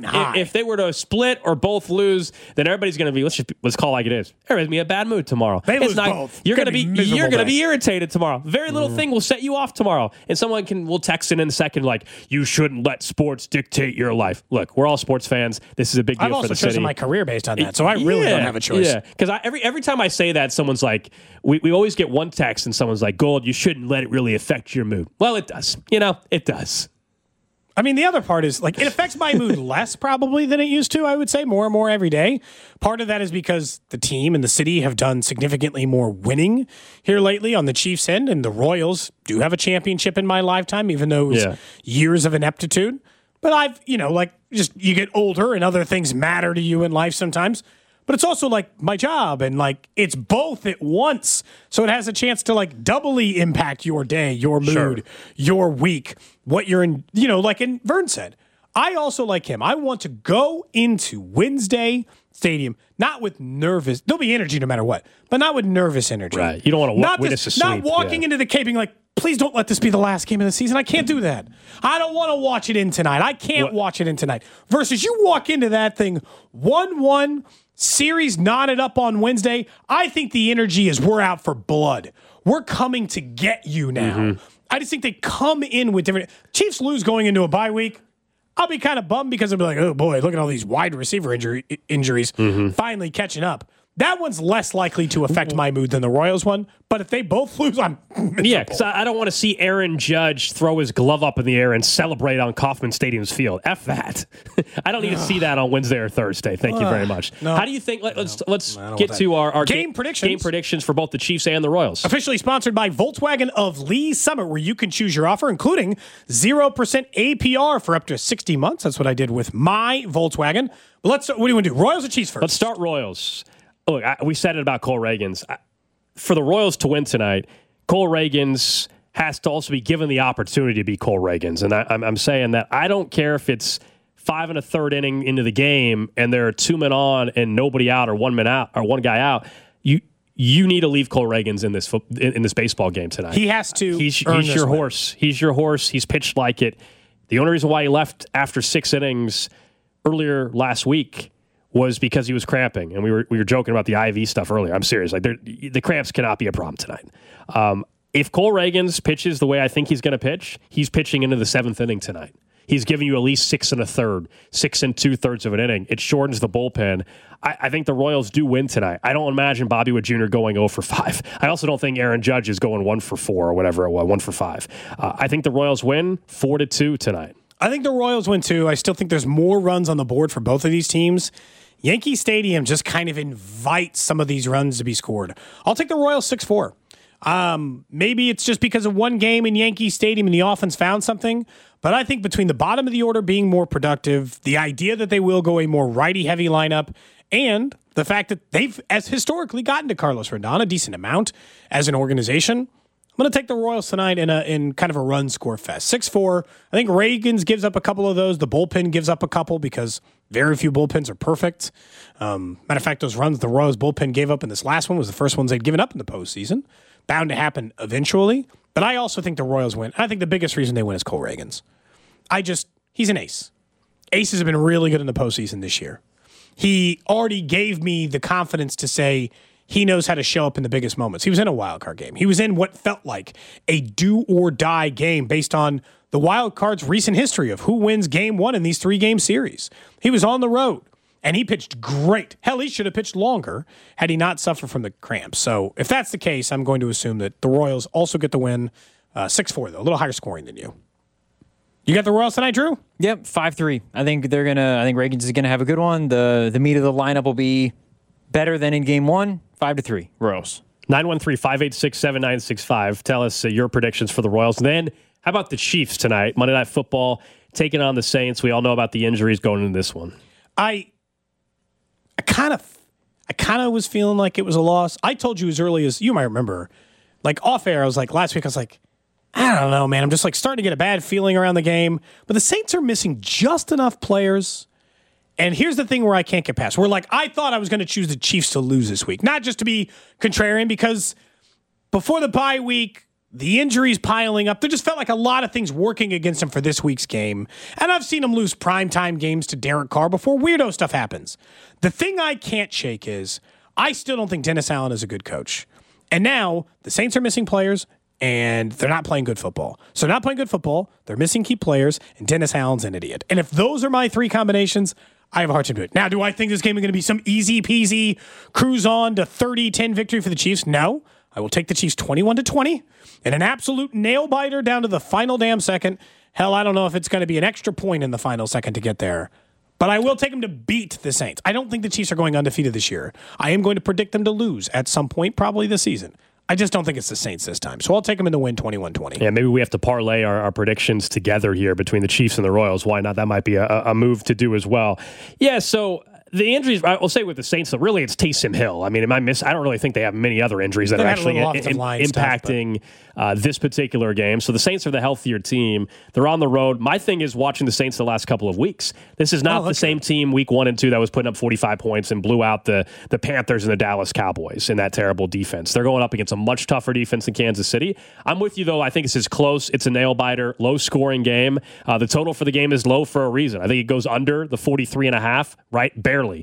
[SPEAKER 2] If they were to split or both lose, then everybody's going to be, let's call it like it is. Everybody's going to be in a bad mood tomorrow.
[SPEAKER 1] They lose both.
[SPEAKER 2] You're going to be irritated tomorrow. Very little thing will set you off tomorrow. And someone will text in a second like, you shouldn't let sports dictate your life. Look, we're all sports fans. This is a big deal for the city.
[SPEAKER 1] I've also chosen my career based on that, so I really don't have a choice.
[SPEAKER 2] Yeah, because every time I say that, someone's like, we always get one text and someone's like, Gold, you shouldn't let it really affect your mood. Well, it does. It does.
[SPEAKER 1] I mean, the other part is, like, it affects my mood less probably than it used to, I would say, more and more every day. Part of that is because the team and the city have done significantly more winning here lately on the Chiefs' end, and the Royals do have a championship in my lifetime, even though it was years of ineptitude. But I've, you get older and other things matter to you in life sometimes. But it's also like my job and like it's both at once. So it has a chance to like doubly impact your day, your mood, your week, what you're in, like Vern said. I also like him. I want to go into Wednesday Stadium, not with nervous, there'll be energy no matter what, but not with nervous energy.
[SPEAKER 2] Right. You don't want to witness a sweep.
[SPEAKER 1] Not walking into the Cape being like, please don't let this be the last game of the season. I can't do that. I don't want to watch it in tonight. I can't watch it in tonight. Versus you walk into that thing 1-1, series knotted up on Wednesday. I think the energy is we're out for blood. We're coming to get you now. I just think they come in with different. Chiefs lose going into a bye week. I'll be kind of bummed because I'll be like, oh boy, look at all these wide receiver injuries finally catching up. That one's less likely to affect my mood than the Royals one. But if they both lose, I'm miserable.
[SPEAKER 2] Yeah, because I don't want to see Aaron Judge throw his glove up in the air and celebrate on Kauffman Stadium's field. F that. I don't need to see that on Wednesday or Thursday. Thank you very much.
[SPEAKER 1] No.
[SPEAKER 2] How do you think? Let's get to our
[SPEAKER 1] game predictions.
[SPEAKER 2] Game predictions for both the Chiefs and the Royals.
[SPEAKER 1] Officially sponsored by Volkswagen of Lee Summit, where you can choose your offer, including 0% APR for up to 60 months. That's what I did with my Volkswagen. But what do you want to do? Royals or Chiefs first?
[SPEAKER 2] Let's start Royals. Look, we said it about Cole Reagans. For the Royals to win tonight, Cole Reagans has to also be given the opportunity to be Cole Reagans. And I'm saying that I don't care if it's 5 1/3 inning into the game and there are 2 men on and nobody out or 1 man out or one guy out. You need to leave Cole Reagans in this baseball game tonight.
[SPEAKER 1] He has to.
[SPEAKER 2] He's your horse. He's your horse. He's pitched like it. The only reason why he left after 6 innings earlier last week was because he was cramping, and we were joking about the IV stuff earlier. I'm serious. Like the cramps cannot be a problem tonight. If Cole Reagans pitches the way I think he's going to pitch, he's pitching into the 7th inning tonight. He's giving you at least 6 1/3, 6 2/3 of an inning. It shortens the bullpen. I think the Royals do win tonight. I don't imagine Bobby Witt Jr. going 0 for 5. I also don't think Aaron Judge is going 1 for 4 or whatever it was, 1 for 5. I think the Royals win 4-2 tonight.
[SPEAKER 1] I think the Royals win too. I still think there's more runs on the board for both of these teams. Yankee Stadium just kind of invites some of these runs to be scored. I'll take the Royals 6-4. Maybe it's just because of one game in Yankee Stadium and the offense found something, but I think between the bottom of the order being more productive, the idea that they will go a more righty-heavy lineup, and the fact that they've as historically gotten to Carlos Rodon a decent amount as an organization, I'm going to take the Royals tonight in kind of a run score fest. 6-4. I think Reagan's gives up a couple of those. The bullpen gives up a couple because very few bullpens are perfect. Matter of fact, those runs the Royals bullpen gave up in this last one was the first ones they'd given up in the postseason. Bound to happen eventually. But I also think the Royals win. I think the biggest reason they win is Cole Reagans. He's an ace. Aces have been really good in the postseason this year. He already gave me the confidence to say he knows how to show up in the biggest moments. He was in a wild card game. He was in what felt like a do-or-die game based on the wild card's recent history of who wins game one in these 3-game series. He was on the road, and he pitched great. Hell, he should have pitched longer had he not suffered from the cramps. So if that's the case, I'm going to assume that the Royals also get the win. 6-4, though. A little higher scoring than you. You got the Royals tonight, Drew?
[SPEAKER 3] Yep, 5-3. I think Reagans is gonna have a good one. The meat of the lineup will be better than in game one. 5-3, Royals.
[SPEAKER 2] 913-586-7965. Tell us your predictions for the Royals. And then, how about the Chiefs tonight? Monday Night Football taking on the Saints. We all know about the injuries going into this one.
[SPEAKER 1] I kind of was feeling like it was a loss. I told you as early as you might remember, like off air, I was like last week, I was like, I don't know, man. I'm just like starting to get a bad feeling around the game. But the Saints are missing just enough players. And here's the thing where I can't get past. Where like I thought I was going to choose the Chiefs to lose this week. Not just to be contrarian, because before the bye week, the injuries piling up, there just felt like a lot of things working against them for this week's game. And I've seen them lose primetime games to Derek Carr before weirdo stuff happens. The thing I can't shake is I still don't think Dennis Allen is a good coach. And now the Saints are missing players, and they're not playing good football. So not playing good football, they're missing key players, and Dennis Allen's an idiot. And if those are my three combinations, I have a hard time doing it. Now, do I think this game is going to be some easy-peasy cruise on to 30-10 victory for the Chiefs? No. I will take the Chiefs 21-20 and an absolute nail-biter down to the final damn second. Hell, I don't know if it's going to be an extra point in the final second to get there. But I will take them to beat the Saints. I don't think the Chiefs are going undefeated this year. I am going to predict them to lose at some point, probably this season. I just don't think it's the Saints this time. So I'll take them in the win 21-20.
[SPEAKER 2] Yeah, maybe we have to parlay our predictions together here between the Chiefs and the Royals. Why not? That might be a move to do as well. Yeah, so the injuries, I'll say with the Saints, so really it's Taysom Hill. I mean, I don't really think they have many other injuries that are actually impacting this particular game. So the Saints are the healthier team. They're on the road. My thing is watching the Saints the last couple of weeks. This is not the same team week 1 and 2 that was putting up 45 points and blew out the Panthers and the Dallas Cowboys in that terrible defense. They're going up against a much tougher defense in Kansas City. I'm with you, though. I think this is close. It's a nail-biter, low-scoring game. The total for the game is low for a reason. I think it goes under the 43.5, right? Barely.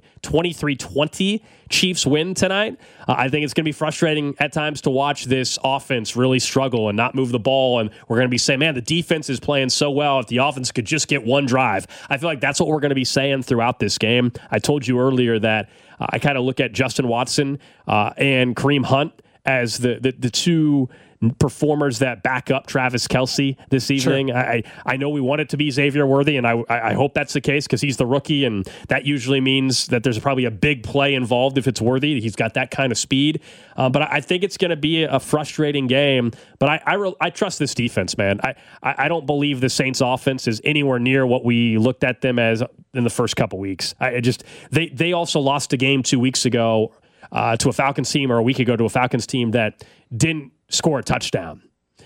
[SPEAKER 2] 23-20. Chiefs win tonight. I think it's going to be frustrating at times to watch this offense really struggle and not move the ball. And we're going to be saying, man, the defense is playing so well. If the offense could just get one drive. I feel like that's what we're going to be saying throughout this game. I told you earlier that I kind of look at Justin Watson and Kareem Hunt as the two performers that back up Travis Kelce this evening. Sure. I know we want it to be Xavier Worthy, and I hope that's the case because he's the rookie, and that usually means that there's probably a big play involved if it's Worthy. He's got that kind of speed. But I think it's going to be a frustrating game. But I trust this defense, man. I don't believe the Saints offense is anywhere near what we looked at them as in the first couple weeks. They also lost a game 2 weeks ago to a Falcons team, or a week ago to a Falcons team that didn't score a touchdown.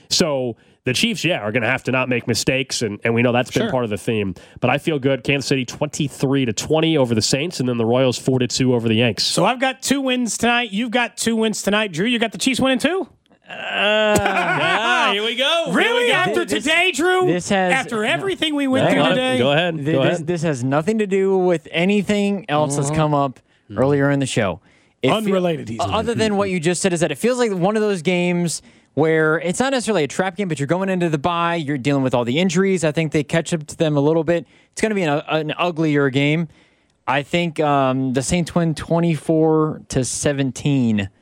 [SPEAKER 2] So the Chiefs, are going to have to not make mistakes, and we know that's been part of the theme. But I feel good. Kansas City 23-20 over the Saints, and then the Royals 4-2 over the Yanks. So
[SPEAKER 1] I've got 2 wins tonight. You've got 2 wins tonight. Drew, you got the Chiefs winning too?
[SPEAKER 2] Here we go.
[SPEAKER 1] Really? After today, Drew? After everything we went through today?
[SPEAKER 2] Go ahead.
[SPEAKER 3] This has nothing to do with anything else that's come up earlier in the show.
[SPEAKER 1] Unrelated.
[SPEAKER 3] Other than what you just said, is that it feels like one of those games where it's not necessarily a trap game, but you're going into the bye, you're dealing with all the injuries. I think they catch up to them a little bit. It's going to be an uglier game. I think the Saints win 24-17.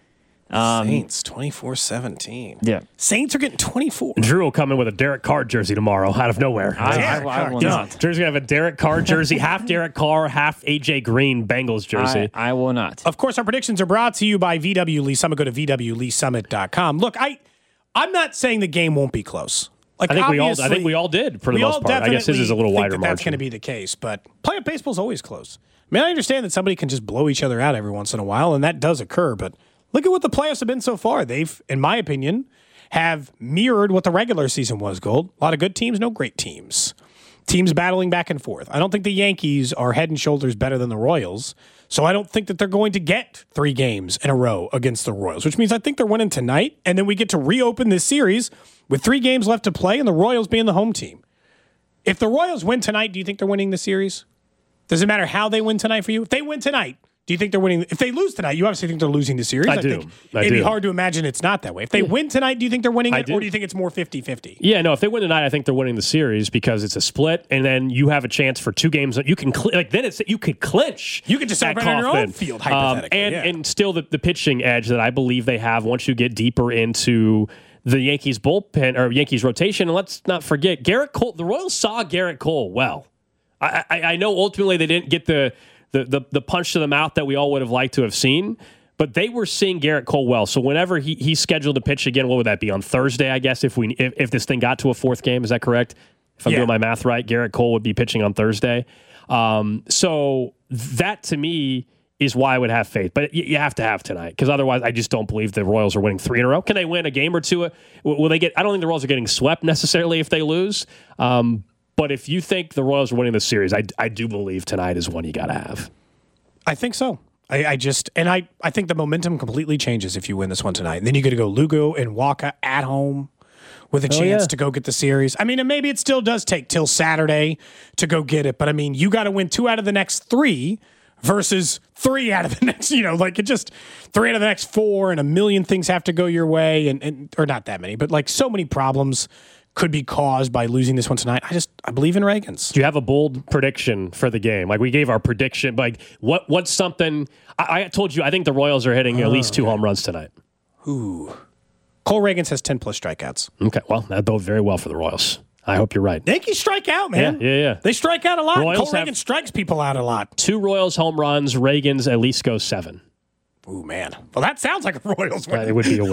[SPEAKER 1] Saints 24-17.
[SPEAKER 3] Yeah.
[SPEAKER 1] Saints are getting 24.
[SPEAKER 2] Drew will come in with a Derek Carr jersey tomorrow out of nowhere.
[SPEAKER 3] I will not.
[SPEAKER 2] Drew's going to have a Derek Carr jersey, half Derek Carr, half AJ Green Bengals jersey.
[SPEAKER 3] I will not.
[SPEAKER 1] Of course, our predictions are brought to you by VW Lee Summit. Go to VWLeeSummit.com. Look, I'm not saying the game won't be close. Like,
[SPEAKER 2] I think we all did for the most part. I guess his is a little wider margin.
[SPEAKER 1] That's going to be the case, but playoff baseball is always close. I mean, I understand that somebody can just blow each other out every once in a while, and that does occur, but look at what the playoffs have been so far. They've, in my opinion, have mirrored what the regular season was, Gold. A lot of good teams, no great teams. Teams battling back and forth. I don't think the Yankees are head and shoulders better than the Royals, so I don't think that they're going to get 3 games in a row against the Royals, which means I think they're winning tonight, and then we get to reopen this series with 3 games left to play and the Royals being the home team. If the Royals win tonight, do you think they're winning the series? Does it matter how they win tonight for you? If they win tonight, do you think they're winning? If they lose tonight, you obviously think they're losing the series.
[SPEAKER 2] I do.
[SPEAKER 1] Think it'd be hard to imagine it's not that way. If they win tonight, do you think they're winning it, or do you think it's more 50-50?
[SPEAKER 2] Yeah, no, if they win tonight, I think they're winning the series because it's a split, and then you have a chance for 2 games. You can you could clinch.
[SPEAKER 1] You could just celebrate on your own field, hypothetically.
[SPEAKER 2] And still the pitching edge that I believe they have once you get deeper into the Yankees bullpen or Yankees rotation. And let's not forget, Garrett Cole. The Royals saw Garrett Cole well. I know ultimately they didn't get the punch to the mouth that we all would have liked to have seen, but they were seeing Garrett Cole well. So whenever he's scheduled to pitch again, what would that be, on Thursday, I guess, if this thing got to a 4th game? Is that correct? If I'm doing my math right, Garrett Cole would be pitching on Thursday. So that, to me, is why I would have faith. But you have to have tonight, because otherwise I just don't believe the Royals are winning 3 in a row. Can they win a game or 2? Will they get? I don't think the Royals are getting swept necessarily if they lose. But if you think the Royals are winning the series, I do believe tonight is one you got to have.
[SPEAKER 1] I think so. I think the momentum completely changes if you win this one tonight. And then you get to go Lugo and Walker at home with a chance to go get the series. I mean, and maybe it still does take till Saturday to go get it. But, I mean, you got to win 2 out of the next 3 versus 3 out of the next, 3 out of the next 4, and a million things have to go your way. And or not that many, but like so many problems could be caused by losing this one tonight. I believe in Reagan's.
[SPEAKER 2] Do you have a bold prediction for the game? Like, we gave our prediction, like what's something I told you, I think the Royals are hitting at least 2 home runs tonight.
[SPEAKER 1] Ooh. Cole Reagan's has 10 plus strikeouts.
[SPEAKER 2] Okay, well, that bodes very well for the Royals. I hope you're right.
[SPEAKER 1] Yankees strike out, man.
[SPEAKER 2] Yeah.
[SPEAKER 1] They strike out a lot.
[SPEAKER 2] Royals
[SPEAKER 1] Cole Reagan strikes people out a lot.
[SPEAKER 2] 2 Royals home runs. Reagan's at least goes 7.
[SPEAKER 1] Ooh, man. Well, that sounds like a Royals win.
[SPEAKER 2] It would be a win.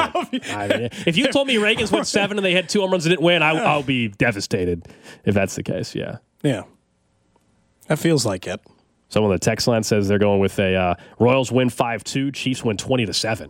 [SPEAKER 2] If you told me Reagan's went 7 and they had 2 home runs and didn't win, I'll be devastated if that's the case, yeah.
[SPEAKER 1] Yeah. That feels like it.
[SPEAKER 2] Someone on the text line says they're going with a Royals win 5-2, Chiefs win 20-7.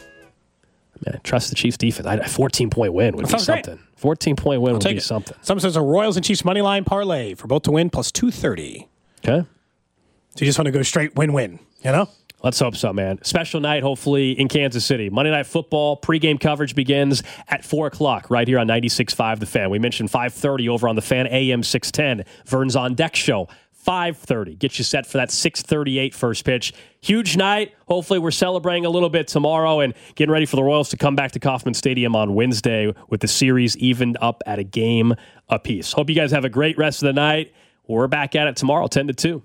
[SPEAKER 2] Man, trust the Chiefs defense. A 14-point win would be something. 14-point win would be something.
[SPEAKER 1] Someone says a Royals and Chiefs money line parlay for both to win plus 230.
[SPEAKER 2] Okay.
[SPEAKER 1] So you just want to go straight win-win, you know?
[SPEAKER 2] Let's hope so, man. Special night, hopefully, in Kansas City. Monday Night Football pregame coverage begins at 4 o'clock right here on 96.5 The Fan. We mentioned 5:30 over on The Fan, AM 610. Vern's On Deck show, 5:30. Get you set for that 6:38 first pitch. Huge night. Hopefully, we're celebrating a little bit tomorrow and getting ready for the Royals to come back to Kauffman Stadium on Wednesday with the series evened up at a game apiece. Hope you guys have a great rest of the night. We're back at it tomorrow, 10 to 2.